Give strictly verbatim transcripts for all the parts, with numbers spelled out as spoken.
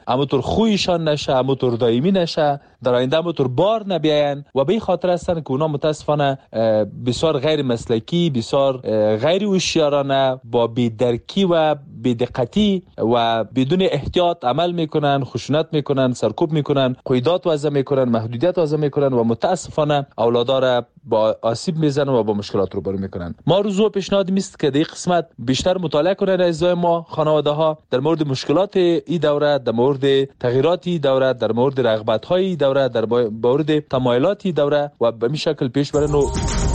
همونطور خویشان نشه، همونطور دائمی نشه، در آینده همونطور بار نبیاین و به این خاطر هستن که اونا متاسفانه بسیار غیر مسلکی، بسیار غیر هوشیارانه، با بی‌درکی و بی‌دقتی و بدون احتیاط عمل میکنن، خشونت میکنن، سرکوب میکنن، قیودات وضع میکنن، محدودیت وضع میکنن و متاسفانه اولادا را با آسیب میزنن و با مشکلات روبرو میکنن. ما روزو پیشنهاد میست که در قسمت بیشتر مطالعه کنن اعضای ما، خانواده ها، در مورد مشکلات این دوره، در مورد تغییرات این دوره، در مورد رغبت های این دوره، در مورد تمایلات این دوره و به این شکل پیش برن. و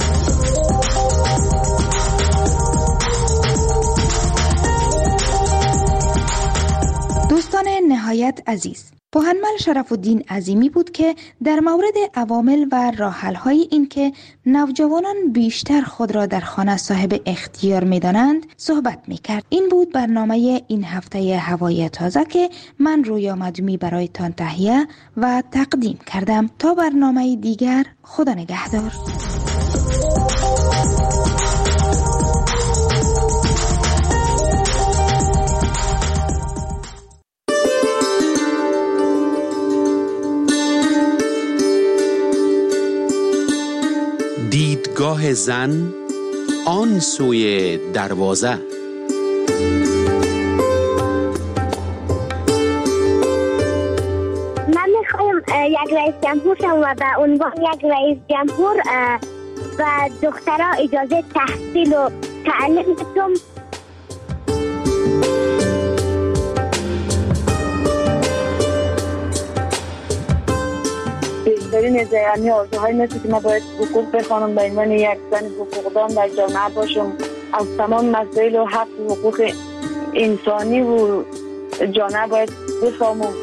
دوستان نهایت عزیز، پوهنمل شرف الدین عظیمی بود که در مورد عوامل و راه‌حل‌های این که نوجوانان بیشتر خود را در خانه صاحب اختیار می‌دانند صحبت می‌کرد. این بود برنامه این هفته هوای تازه که من رویا مدومی برایتان تهیه و تقدیم کردم. تا برنامه دیگر، خدا نگهدار. دیدگاه زن آن سوی دروازه. من میخوایم یک رئیس جمهور شم و به عنوان یک رئیس جمهور و دخترها اجازه تحصیل و تعلیم بدم. بیشترین از یعنی آرزوهای نیست که من باید حقوق بخوانم به عنوان یک زن حقوقدان در جامعه باشم، از تمام مسائل و حق و حقوق انسانی و جامعه باید بفهمم.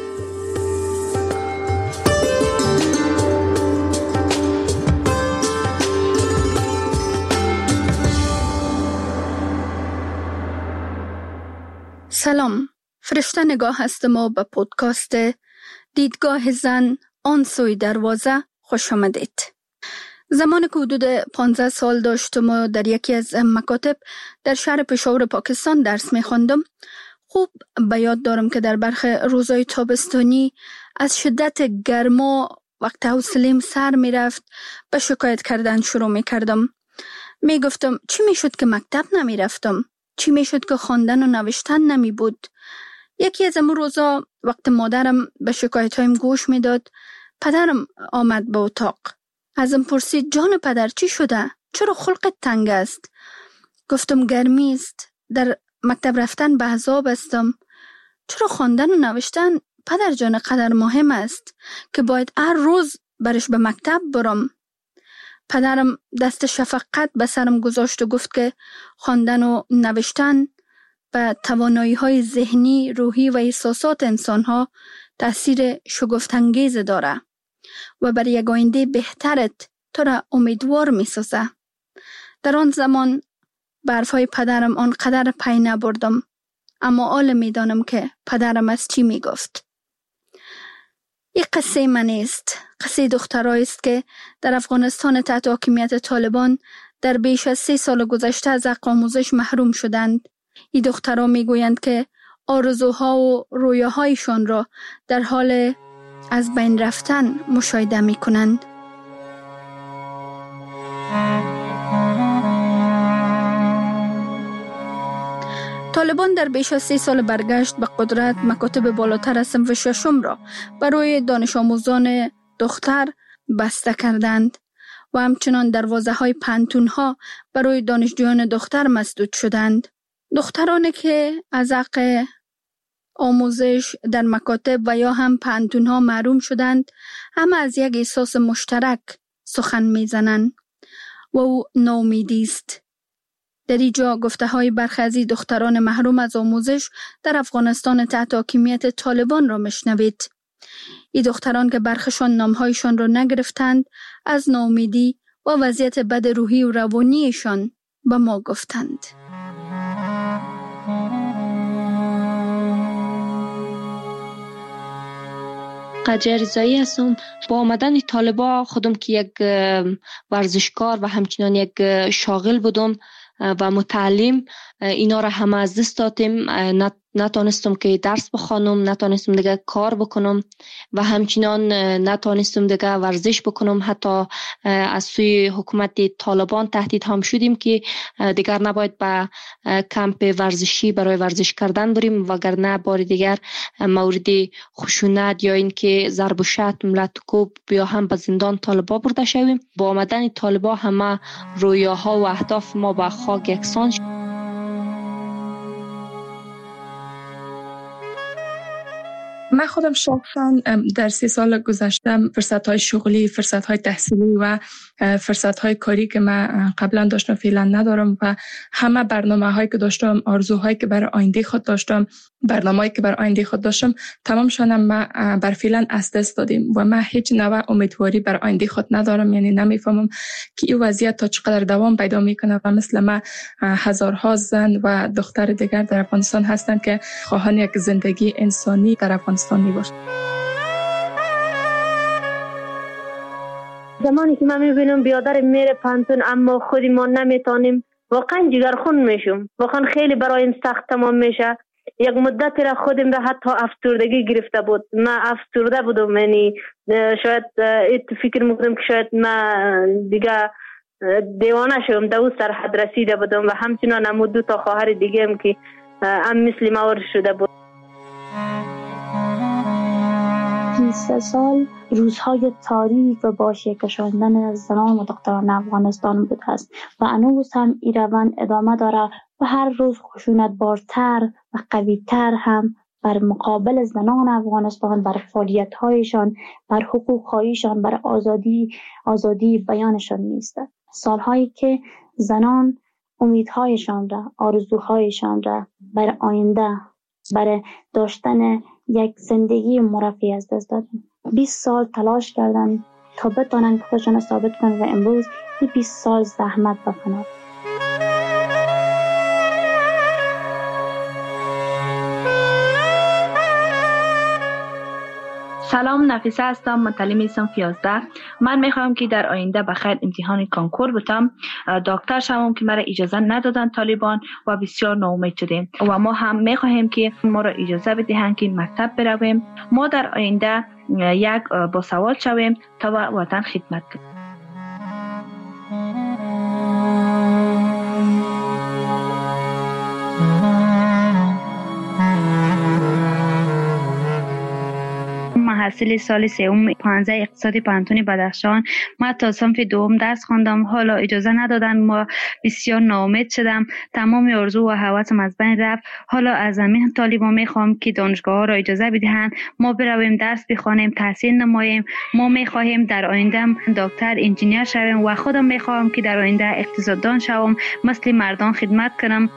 سلام، فرشته نگاه هستم و به پودکاست دیدگاه زن آن سوی دروازه خوش آمدید. زمان که حدود پانزده سال داشتم و در یکی از مکاتب در شهر پشاور پاکستان درس می خواندم، خوب به یاد دارم که در برخی روزهای تابستانی از شدت گرما وقت حوصله‌ام سر می رفت به شکایت کردن شروع می کردم. می گفتم چی می شد که مکتب نمی رفتم؟ چی می شد که خواندن و نوشتن نمی بود؟ یکی از امون روزا وقت مادرم به شکایت هایم گوش می داد، پدرم آمد به اتاق. ازم پرسید جان پدر چی شده؟ چرا خلقت تنگ است؟ گفتم گرمی است، در مکتب رفتن به عذاب استم. چرا خواندن و نوشتن پدر جان قدر مهم است که باید هر روز برش به مکتب برم؟ پدرم دست شفقت به سرم گذاشت و گفت که خواندن و نوشتن و توانایی های ذهنی، روحی و احساسات انسان ها تأثیر شگفت‌انگیز داره و برای یک آینده بهترت تو را امیدوار می سازه. در آن زمان برفای پدرم آنقدر پی نبردم، اما حال می دانم که پدرم از چی می گفت. یک قصه من است، قصه دخترایی است که در افغانستان تحت حاکمیت طالبان در بیش از سه سال گذشته از حق آموزش محروم شدند. این دخترها می گویند که آرزوها و رویاهایشان را در حال از بین رفتن مشاهده می کنند. طالبان در بیش از سه سال برگشت به قدرت مکاتب بالاتر از صنف ششم را برای دانش آموزان دختر بسته کردند و همچنان دروازه های پانتون ها برای دانشجویان دختر مسدود شدند. دخترانی که از حق آموزش در مکاتب و یا هم پانتون ها محروم شدند، هم از یک احساس مشترک سخن میزنند و او ناامیدی است. در اینجا گفته های برخی از دختران محروم از آموزش در افغانستان تحت حاکمیت طالبان را مشنوید. این دختران که برخشان نامهایشان را نگرفتند، از ناامیدی و وضعیت بد روحی و روانیشان به ما گفتند. قدر رضایی هستم. با آمدن طالبا خودم که یک ورزشکار و همچنان یک شاغل بودم و متعلم، اینا را همه از دست دادیم. نه نتونستم که درس بخوانم، نتونستم دیگه کار بکنم و همچنان نتونستم دیگه ورزش بکنم. حتی از سوی حکومت طالبان تهدید هم شدیم که دیگر نباید به کمپ ورزشی برای ورزش کردن بریم، وگرنه بار دیگر مورد خشونت یا اینکه ضرب و شتم، لط و کوب یا هم به زندان طالبا برده شویم. با آمدن طالبا همه رویاها و اهداف ما به خاک یکسان شد. من خودم شخصا در سی سال گذشته فرصت‌های شغلی، فرصت‌های تحصیلی و فرصت‌های کاری که من قبلا داشتم فعلا ندارم و همه برنامه‌هایی که داشتم، آرزوهایی که برای آینده خود داشتم، برنامه‌ای که برای آینده خود داشتم، تمامشون ما بر فعلا از دست دادیم و من هیچ نوع امیدواری برای آینده خود ندارم. یعنی نمیفهمم که این وضعیت تا چقدر دوام پیدا میکنه و مثل ما هزارها زن و دختر دیگر در افغانستان هستند که خواهان یک زندگی انسانی در افغانستان میباشند. زمانی که من میبینم بیادر میره پانتون اما خودی ما نمیتونیم، واقعا جگرخون میشم. واقعا خیلی برایم سخت تمام میشه. یک مدتی را خودم را حتی افسردگی گرفته بود. من افسرده بودم، یعنی شاید فکر میکنم که شاید من دیگه دیوانه شدم، در اون سرحد رسیده بودم و همچنان هم دو تا خواهر دیگه هم که هم مثل ما شده بود. سه سال روزهای تاریک و با شکشاندن زنان و دختران افغانستان بوده است و هنوز هم این روند ادامه داره و هر روز خشونت بارتر و قویتر هم بر مقابل زنان افغانستان، بر فعالیت‌هایشان، بر حقوق‌هایشان، بر آزادی آزادی بیانشان نیست. سالهایی که زنان امیدهایشان را، آرزوهایشان را بر آینده، برای داشتن یک زندگی مرفه از دست دادن. بیست سال تلاش کردن تا بتونن خودشون ثابت کنن و امروز این بیست سال زحمت و فنا. سلام، نفیسه هستم، متعلم صنف یازده. من میخوام که در آینده بخیر امتحان کانکور بتم، دکتر شوم که مرا اجازه ندادن طالبان و بسیار ناامید شدیم و ما هم میخواهیم که ما را اجازه بدهند که مکتب برویم. ما در آینده یک باسواد شویم تا وطن خدمت کنیم. محصل سال سوم پانزده اقتصادی پانتون بدخشان. من تا صنف دوم درس خواندم، حالا اجازه ندادن، ما بسیار ناامید شدم، تمام آرزو و هوسم از بین رفت. حالا از همین طالبان میخوام که دانشگاه ها را اجازه بدهند ما برویم درس بخوانیم، تحصیل نماییم. ما میخواهیم در آینده دکتر، انجینیر شویم و خودم میخوام که در آینده اقتصاددان شوم، مثل مردان خدمت کنم.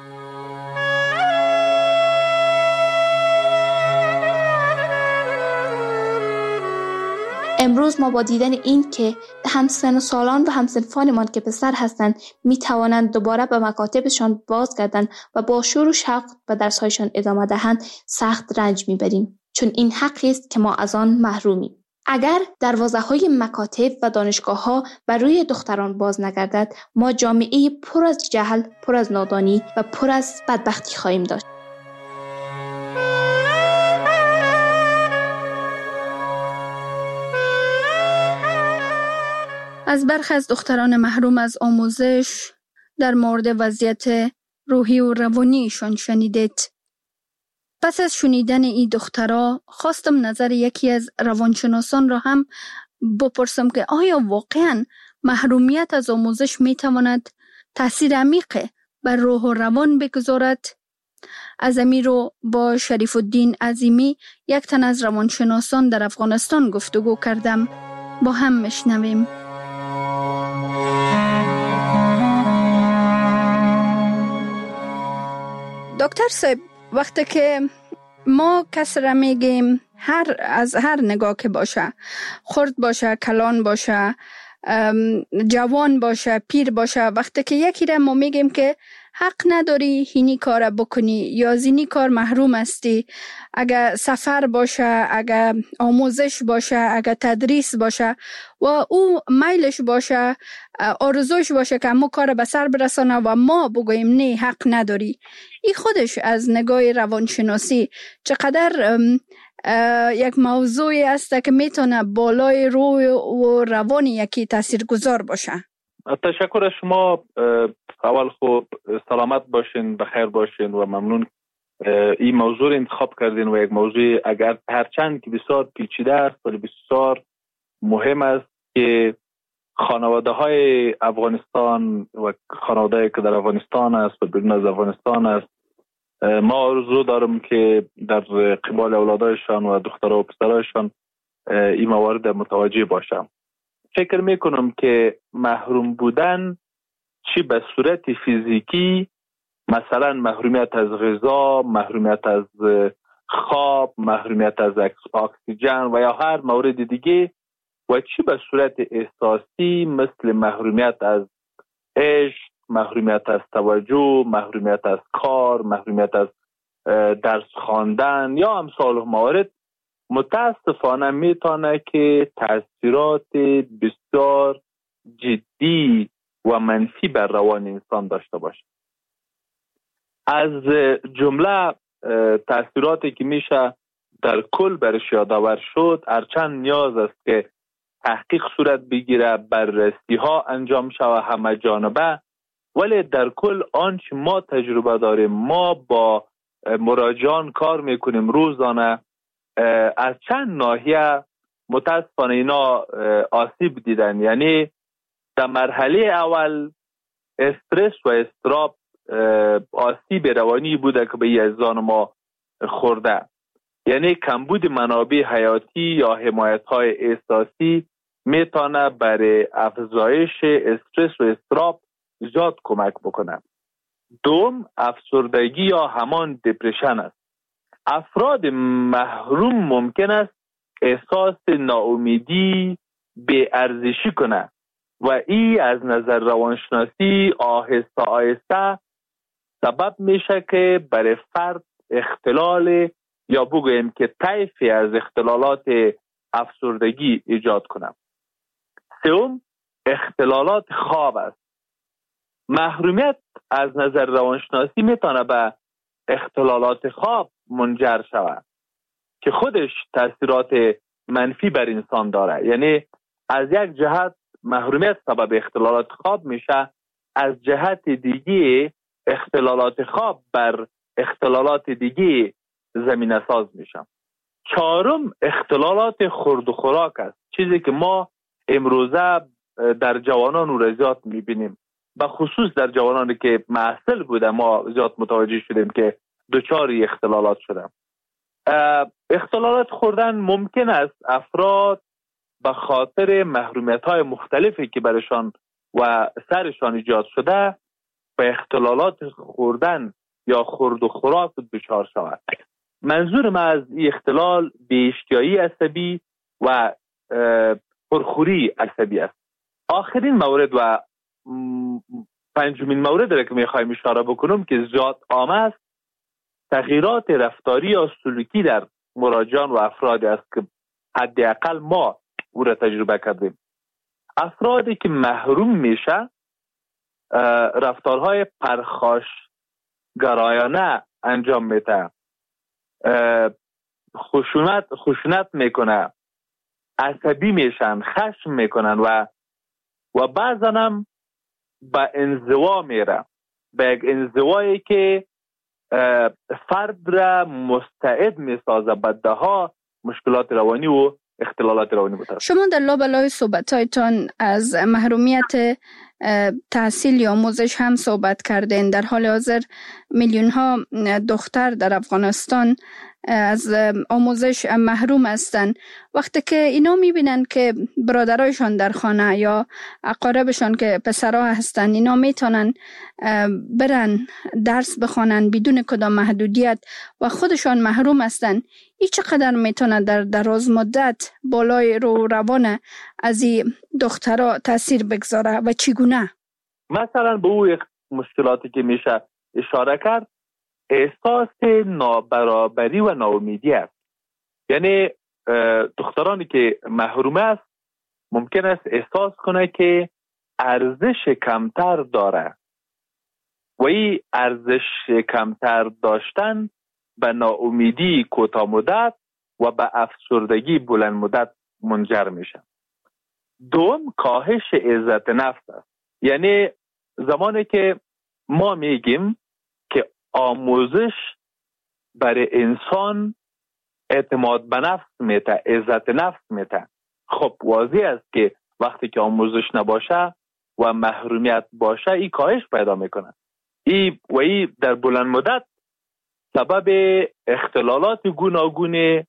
امروز ما با دیدن این که همسن سالان و همسنفانمان که پسر هستند می توانند دوباره به مکاتبشان بازگردند و با شور و شوق به درسهایشان ادامه دهند سخت رنج میبریم، چون این حقی است که ما از آن محرومیم. اگر دروازه‌های مکاتب و دانشگاه‌ها بر روی دختران باز نگردد، ما جامعه پر از جهل، پر از نادانی و پر از بدبختی خواهیم داشت. از برخی از دختران محروم از آموزش در مورد وضعیت روحی و روانیشان شنیدید. پس از شنیدن این دخترها خواستم نظر یکی از روانشناسان را هم بپرسم که آیا واقعاً محرومیت از آموزش میتواند تأثیر عمیق بر روح و روان بگذارد؟ از امیر رو با شریف الدین عظیمی، یک تن از روانشناسان در افغانستان گفتگو کردم. با هم میشنویم. دکتر صاحب، وقتی که ما کس را میگیم، هر از هر نگاه که باشه، خرد باشه، کلان باشه، جوان باشه، پیر باشه، وقتی که یکی را ما میگیم که حق نداری اینی کار بکنی یا از اینی کار محروم هستی. اگر سفر باشه، اگر آموزش باشه، اگر تدریس باشه و او میلش باشه، آرزوش باشه که همون کار به سر برسانه و ما بگوییم نه حق نداری، این خودش از نگاه روانشناسی چقدر یک موضوعی است که میتونه بالای روی و روان یکی تاثیرگذار باشه. تشکر از شما. اول خوب سلامت باشین، بخیر باشین و ممنون این موضوع رو انتخاب کردین و یک موضوع اگر هرچند که بسیار پیچیده است ولی بسیار مهم است که خانواده های افغانستان و خانواده که در افغانستان است و بیرون از افغانستان است، ما آرزو دارم که در قبال اولادایشان و دخترها و پسرایشان این موارد متوجه باشم. فکر میکنم که محروم بودن چی به صورت فیزیکی، مثلا محرومیت از غذا، محرومیت از خواب، محرومیت از اکسیژن و یا هر مورد دیگه، و چی به صورت احساسی مثل محرومیت از عشق، محرومیت از توجه، محرومیت از کار، محرومیت از درس خواندن یا امثال موارد، متاسفانه میتونه که تاثیرات بسیار جدی و منفی بر روان انسان داشته باشه. از جمله تاثیراتی که میشه در کل برش یادآور شد، هرچند نیاز است که تحقیق صورت بگیره، بررسی ها انجام شود همه جانبه، ولی در کل آنچه ما تجربه داریم، ما با مراجعان کار میکنیم روزانه، از چند ناحیه متاسفانه اینا آسیب دیدن. یعنی در مرحله اول استرس و اضطراب آسیب روانی بوده که به یزدان ما خورده، یعنی کمبود منابع حیاتی یا حمایت های احساسی میتونه برای افزایش استرس و اضطراب زیاد کمک بکنه. دوم، افسردگی یا همان دپرشن است. افراد محروم ممکن است احساس ناامیدی، بی‌ارزشی کنه و این از نظر روانشناسی آهسته آهسته سبب میشه که برای فرد اختلال یا بگوییم که طیفی از اختلالات افسردگی ایجاد کنه. سوم، اختلالات خواب است. محرومیت از نظر روانشناسی میتونه به اختلالات خواب منجر شود که خودش تاثیرات منفی بر انسان داره. یعنی از یک جهت محرومیت سبب اختلالات خواب میشه، از جهت دیگه اختلالات خواب بر اختلالات دیگه زمینه ساز میشه. چهارم، اختلالات خورد و خوراک است، چیزی که ما امروزه در جوانان و زیاد میبینیم، به خصوص در جوانانی که محصل بوده ما زیاد متوجه شدیم که دچار اختلالات شدن. اختلالات خوردن ممکن است افراد به خاطر محرومیت های مختلفی که برشان و سرشان ایجاد شده به اختلالات خوردن یا خورد و خوراک دچار شود. منظور من از این اختلال بی‌اشتهایی عصبی و پرخوری عصبی است. آخرین مورد و پنجمین مورد را که میخوایم اشاره بکنم که زیاد عام است، تغییرات رفتاری یا سلوکی در مراجعان و افرادی است که حداقل ما او را تجربه کردیم. افرادی که محروم میشه رفتارهای پرخاشگرایانه انجام میده، خشونت خشونت میکنه، عصبی میشن، خشم میکنن و و بعضا هم به انزوا میره، به یک انزوایی که فرد را مستعد میسازه به دهها مشکلات روانی و اختلالات روانی بوده. شما در لابلای صحبت‌هایتان از محرومیت تحصیل یا آموزش هم صحبت کردین. در حال حاضر میلیون ها دختر در افغانستان از آموزش محروم هستند. وقتی که اینا میبینن که برادرایشان در خانه یا اقاربشان که پسرها هستن اینا میتونن برن درس بخوانن بدون کدام محدودیت و خودشان محروم هستن، این چقدر میتونه در دراز مدت بالای رو روان از این دخترها تاثیر بگذاره و چگونه؟ مثلا به او مشکلاتی که میشه اشاره کرد احساس نابرابری و ناامیدی است. یعنی دخترانی که محروم است ممکن است احساس کنه که ارزش کمتر داره و این ارزش کمتر داشتن به ناامیدی کوتاه مدت و به افسردگی بلند مدت منجر میشه. دوم کاهش عزت نفس است. یعنی زمانی که ما میگیم که آموزش برای انسان اعتماد به نفس میته، عزت نفس میته، خب واضح است که وقتی که آموزش نباشه و محرومیت باشه این کاهش پیدا میکنه. ای و ای در بلند مدت سبب اختلالات گوناگون،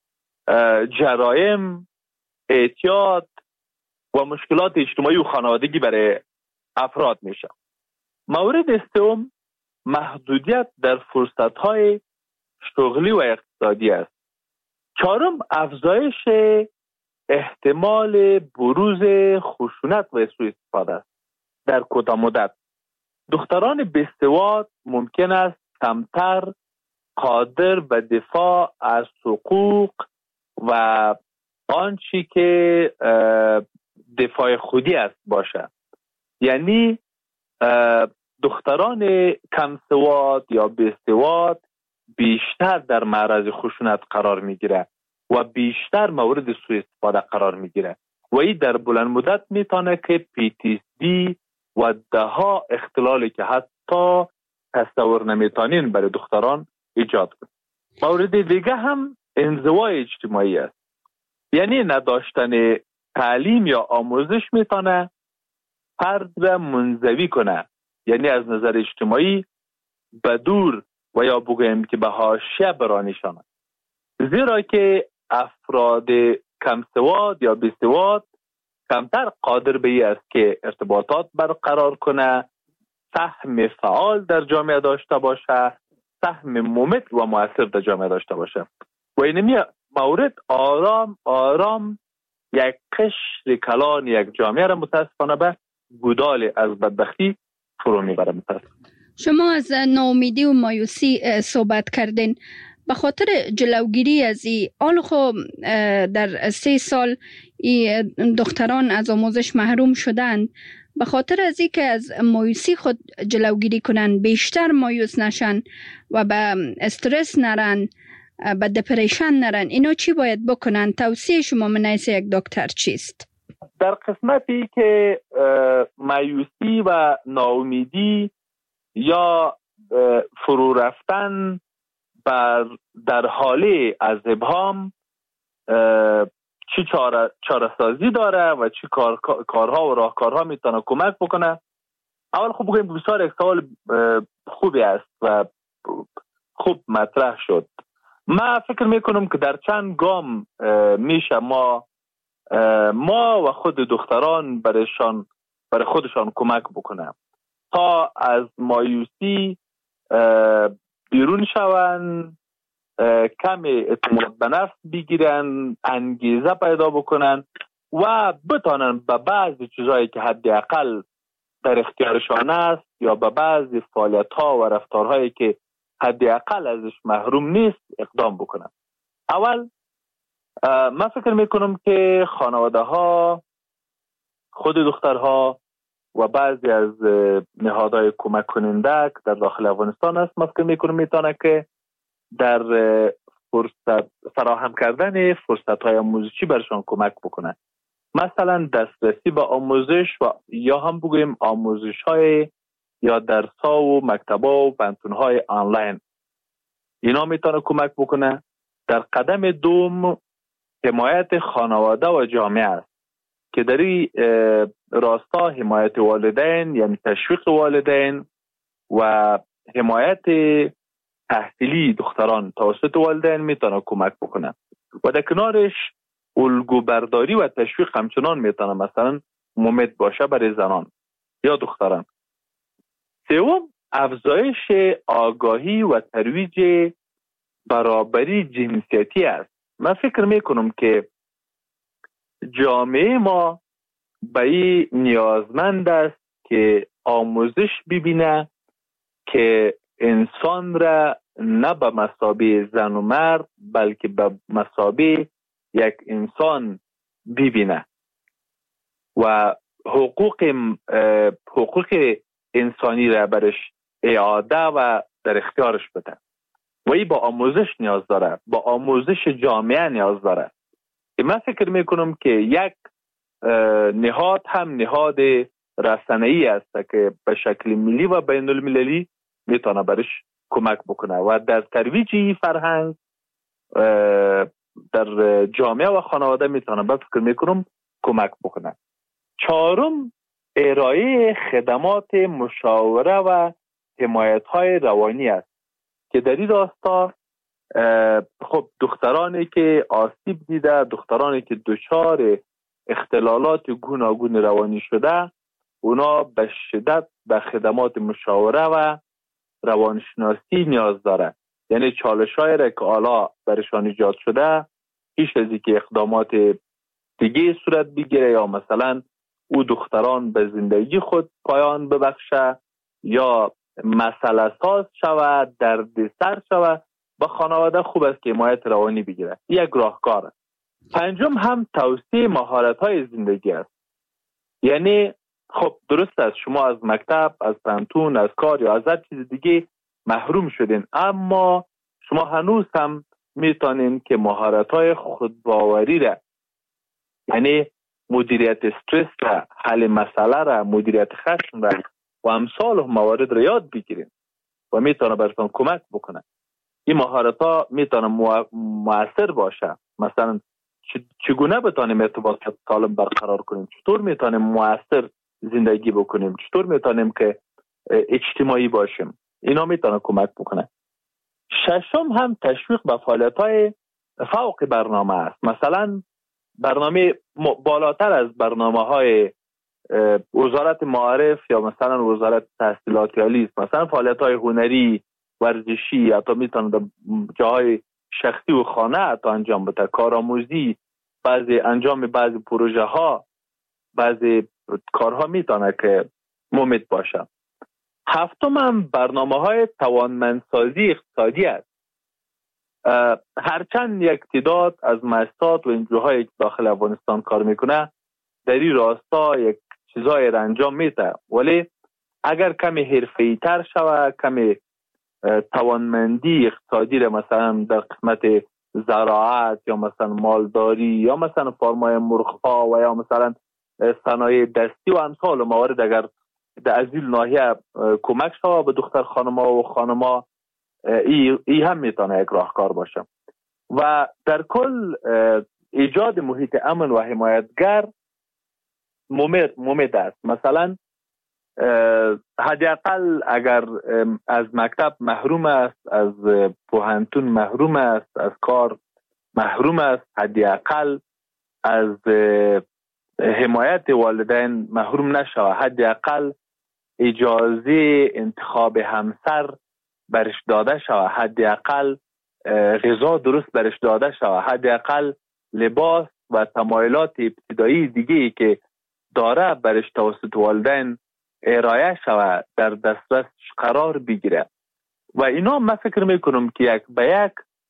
جرایم، اعتیاد و مشکلات اجتماعی و خانوادگی برای افراد میشه. مورد سوم محدودیت در فرصت‌های شغلی و اقتصادی است. چهارم افزایش احتمال بروز خشونت و سوء استفاده است. در کوتاه مدت دختران بی‌سواد ممکن است کمتر قادر به دفاع از حقوق و آنچه که دفاع خودی است باشه. یعنی دختران کم سواد یا بی‌سواد بیشتر در معرض خشونت قرار میگیره و بیشتر مورد سوء استفاده قرار میگیره و این در بلند مدت میتونه که پی تی اس دی و ده ها اختلالی که حتی تصور نمیتونین برای دختران ایجاد کنه. مورد دیگه هم انزوای اجتماعی است. یعنی نداشتن تعلیم یا آموزش میتونه فرد را منزوی کنه، یعنی از نظر اجتماعی به دور و یا بگویم که به حاشیه برانیشانه. زیرا که افراد کم سواد یا بی سواد کمتر قادر به این است که ارتباطات برقرار کنه، سهم فعال در جامعه داشته باشه، سهم ممت و مؤثر در جامعه داشته باشه و اینمی مورد آرام آرام یک قشر کلان یک جامعه را متاسفانه به گودال از بدبختی فرو میبره. متاسفانه شما از ناامیدی و مایوسی صحبت کردین. به خاطر جلوگیری از این آل خب در سه سال ای دختران از آموزش محروم شدند، به خاطر از این که از مایوسی خود جلوگیری کنن، بیشتر مایوس نشن و به استرس نرن، به دپریشن نرن، اینا چی باید بکنن؟ توصیه شما من حیث یک دکتر چیست؟ در قسمتی که مایوسی و ناامیدی یا فرو رفتن بر در حاله از ابهام چی چاره چاره سازی داره و چی کار کارها و راهکارها میتونه کمک بکنه؟ اول خوب بگیم بسیار یک سوال خوبی است و خوب مطرح شد. من فکر میکنم که در چند گام میشه ما ما و خود دختران برایشان برای خودشان کمک بکنه تا از مایوسی بیرون شون، کم اعتماد به نفس بگیرن، انگیزه پیدا بکنن و بتانن به بعضی چیزایی که حداقل در اختیارشان است یا به بعضی فعالیت‌ها و رفتارهایی که حداقل ازش محروم نیست اقدام بکنن. اول من فکر میکنم که خانواده ها، خود دخترها و بعضی از نهادهای کمک کننده که در داخل افغانستان است، من فکر میکنم میتونه که در فرصت فراهم کردن فرصت های آموزشی برشان کمک بکنه. مثلا دسترسی به آموزش و یا هم بگویم آموزش های یا درس ها و مکتب ها و پانتون های آنلاین، اینا میتونه کمک بکنه. در قدم دوم حمایت خانواده و جامعه است که در این راستا حمایت والدین یعنی تشویق والدین و حمایت تحصیلی دختران توسط والدین میتونه کمک بکنه و در کنارش الگو برداری و تشویق همچنان میتونه مثلا ممد باشه برای زنان یا دختران. سوم افزایش آگاهی و ترویج برابری جنسیتی است. من فکر میکنم که جامعه ما به این نیازمند است که آموزش ببینه که انسان را نه به مثابه زن و مرد بلکه به مثابه یک انسان ببینه و حقوق حقوق انسانی را برش اعاده و در اختیارش بده و این با آموزش نیاز داره، با آموزش جامعه نیاز داره. من فکر میکنم که یک نهاد هم نهاد رسانه‌ای است که به شکل ملی و بین المللی میتونه برش کمک بکنه و در ترویج فرهنگ در جامعه و خانواده میتونه به فکر میکنم کمک بکنه. چهارم، ارائه خدمات مشاوره و حمایت های روانی است که در این راستا خب دخترانی که آسیب دیده، دخترانی که دچار اختلالات گوناگون روانی شده، اونا به شدت به خدمات مشاوره و روانشناسی نیاز داره. یعنی چالش های را که حالا برشان ایجاد شده پیش از اینکه اقدامات دیگه صورت بگیره یا مثلا او دختران به زندگی خود پایان ببخشه یا مسئله ساز شود، دردسر شود، با خانواده خوب است که حمایت روانی بگیره. یک راهکار است. پنجم هم توسعه مهارت های زندگی است. یعنی خب درست است شما از مکتب، از پانتون، از کار یا از هر چیز دیگه محروم شدین، اما شما هنوز هم میتونین که مهارت های خودباوری را، یعنی مدیریت استرس را، حل مسئله را، مدیریت خشم را و امثال موارد را یاد بگیرین و میتونه براتون کمک بکنه. این مهارت ها میتونه مؤثر باشه. مثلا چگونه بتونیم ارتباطات سالم برقرار کنیم، چطور میتونیم مؤثر زندگی بکنیم، چطور میتونیم که اجتماعی باشیم، اینا میتونه کمک بکنه. ششم هم تشویق به فعالیت های فوق برنامه است. مثلا برنامه بالاتر از برنامه های وزارت معارف یا مثلا وزارت تحصیلات عالی است. مثلا فعالیت های هنری، ورزشی، حتی میتونه در جاهای شخصی و خانه حتی انجام بده، کارآموزی، بعضی انجام بعضی پروژه ها، بعضی کارها میتونه که مفید باشه. هفتم هم برنامه های توانمندسازی اقتصادی است. هرچند یک تعداد از مؤسسات و انجوهای که داخل افغانستان کار میکنه در این راستا یک چیزای را انجام میده، ولی اگر کمی حرفه‌ای تر شوه، کمی توانمندی اقتصادی را مثلا در قسمت زراعت یا مثلا مالداری یا مثلا فارمای مرغ‌ها و یا مثلا صنایع دستی و امثال موارد اگر در از این ناحیه کمک شوه به دختر خانم‌ها و خانم‌ها، ای, ای هم میتونه یک راهکار باشه. و در کل ایجاد محیط امن و حمایتگر ممید است. مثلا حداقل اگر از مکتب محروم است، از پوهنتون محروم است، از کار محروم است، حداقل از حمایت والدین محروم نشوه، حداقل اجازه انتخاب همسر برش داده شوه، حداقل غذا درست برش داده شوه، حداقل لباس و تمایلات ابتدایی دیگه که داره برش توسط والدین ارائه شوه، در دسترس قرار بگیره. و اینا من فکر میکنم که یک به یک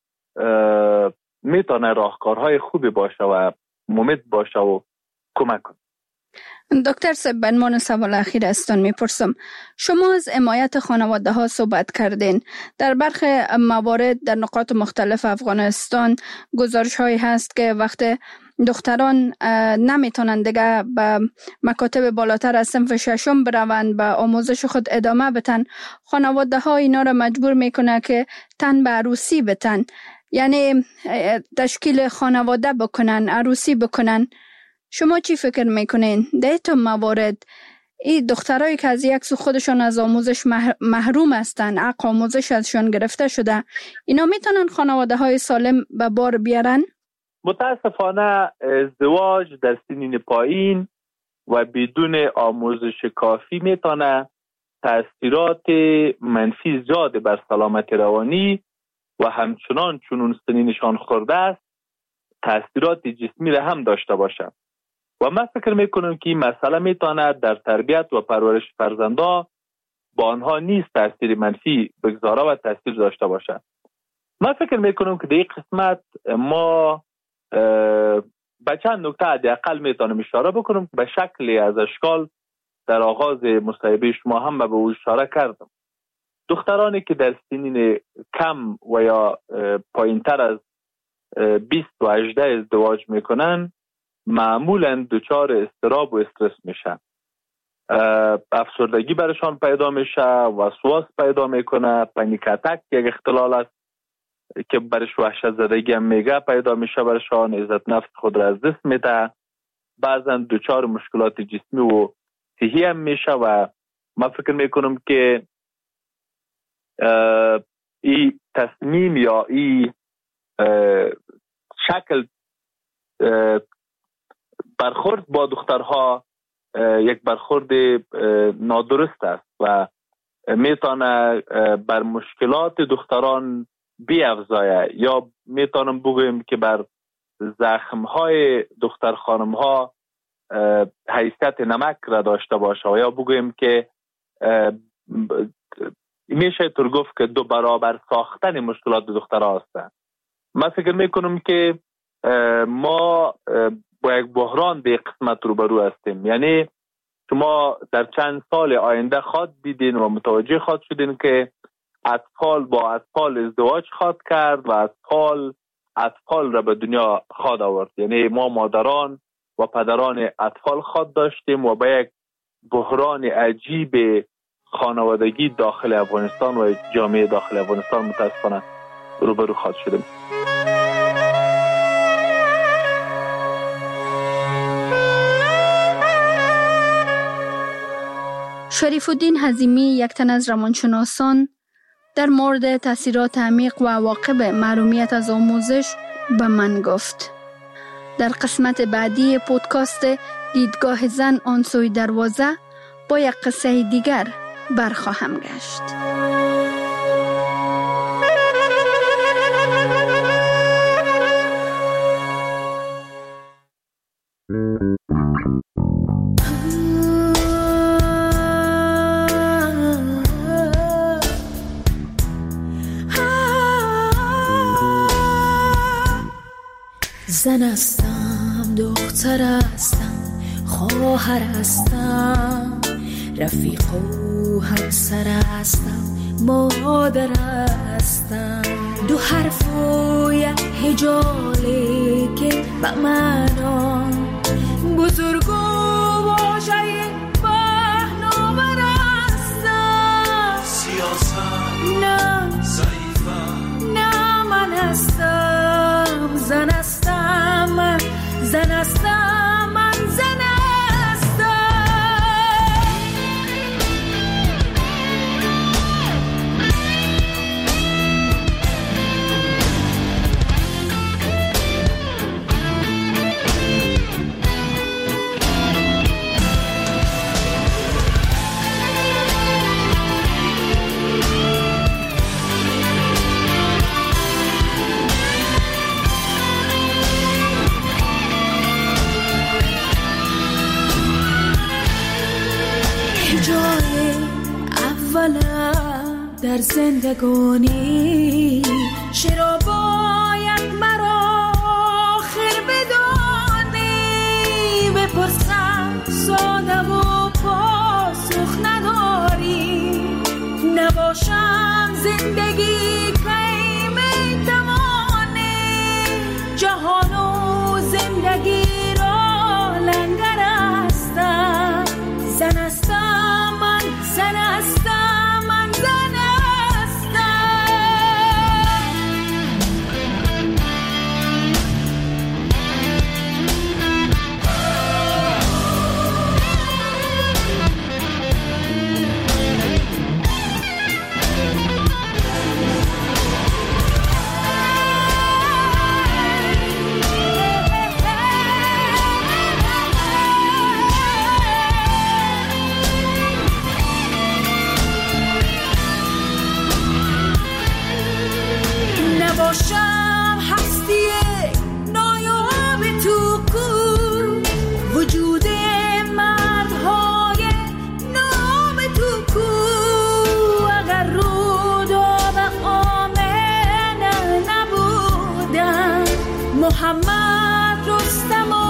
میتونه راهکارهای خوبی باشه و مفید باشه و کمک کنه. دکتر صاحب، به عنوان سوال اخیر ازتان میپرسم، شما از حمایت خانواده ها صحبت کردین. در برخی موارد در نقاط مختلف افغانستان گزارش هایی هست که وقت دختران نمیتونن دیگه به مکاتب بالاتر از صنف ششم بروند، به آموزش خود ادامه بتن، خانواده ها اینا را مجبور میکنه که تن به عروسی بتن، یعنی تشکیل خانواده بکنن، عروسی بکنن. شما چی فکر میکنین؟ در تو موارد این دخترایی که از یک سو خودشون از آموزش محروم هستن، حق آموزش ازشون گرفته شده، اینا میتونن خانواده های سالم به بار بیارن؟ متاسفانه ازدواج در سنین پایین و بدون آموزش کافی میتونه تأثیرات منفی زیاد بر سلامت روانی و همچنان چون سنینشان خورده است تأثیرات جسمی را هم داشته باشه. و من فکر میکنم که این مسئله میتونه در تربیت و پرورش فرزندا با آنها نیست تاثیر منفی بگذاره و تاثیر داشته باشه. من فکر میکنم که در این قسمت ما به چند نکته حداقل میتونم اشاره بکنم. به شکلی از اشکال در آغاز مصاحبه شما هم به او اشاره کردم. دخترانی که در سنین کم و یا پایین تر از بیست و هجده ازدواج میکنن معمولا دچار اضطراب و استرس میشن. افسردگی برشان پیدا میشه، وسواس پیدا میکنه، پنیک اتک یک اختلال است که برش وحشت زدگی هم میگه پیدا میشه برشان، عزت نفس خود را از دست میده، بعضا دچار مشکلات جسمی و صحی هم میشه. و من فکر میکنم که این تصمیم یا این شکل برخورد با دخترها یک برخورد نادرست است و میتونه بر مشکلات دختران بیافزایه، یا میتونم بگویم که بر زخمهای دختر خانمها حیثیت نمک را داشته باشه، و یا بگویم که میشه تر گفت که دو برابر ساختن مشکلات دخترها هستند. من فکر میکنم که ما با یک بحران به قسمت روبرو هستیم. یعنی شما در چند سال آینده خواهد دیدین و متوجه خواهد شدین که اطفال با اطفال ازدواج خواهد کرد و اطفال اطفال را به دنیا خواهد آورد. یعنی ما مادران و پدران اطفال خواهد داشتیم و با یک بحران عجیب خانوادگی داخل افغانستان و جامعه داخل افغانستان متاسفانه روبرو خواهد شدیم. شریف الدین حزیمی، یک تن از روانشناسان، در مورد تاثیرات عمیق و عواقب محرومیت از آموزش به من گفت. در قسمت بعدی پودکاست دیدگاه زن آن سوی دروازه با یک قصه دیگر برخواهم گشت. زن هستم، دختر هستم، خواهر هستم، رفیق و همسر هستم، مادر هستم. دو حرف و یک هجاله که به معنا بزرگ و واژه پهناور هستم. سیاست نه ضعیفم، نه من هستم زن هستم، من زن هستم، من زن هستم. جای اولم در زندگانی چرا باید مرا آخر بدانی؟ بپرسم ساده و پاسخ نداری. نباشم زندگی کی میتوانی؟ جهان و زندگی را لنگر هستم. زن هستم، من زن هستم، من زن هستم. رستم و